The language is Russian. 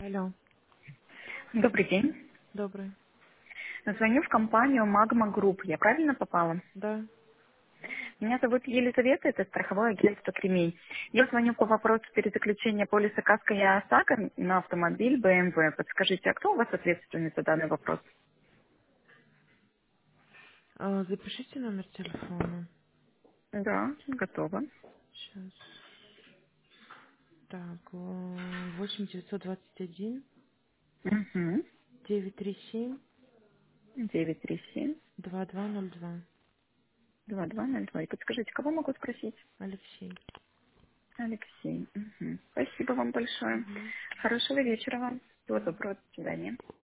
Алло, Добрый день. добрый. Звоню в компанию Magma Group. Я правильно попала? Да. Меня зовут Елизавета, это страховое агентство «Кремень». Я звоню по вопросу перезаключения полиса КАСКО и ОСАГО на автомобиль BMW. Подскажите, а кто у вас ответственный за данный вопрос? Запишите номер телефона. Да, готова. Сейчас. Так, 8 921 Угу. 937 937 2202. 2202. И подскажите, кого могу спросить? Алексей. Алексей. Мгм. Спасибо вам большое. Мгм. Хорошего вечера вам. Всего доброго. До свидания.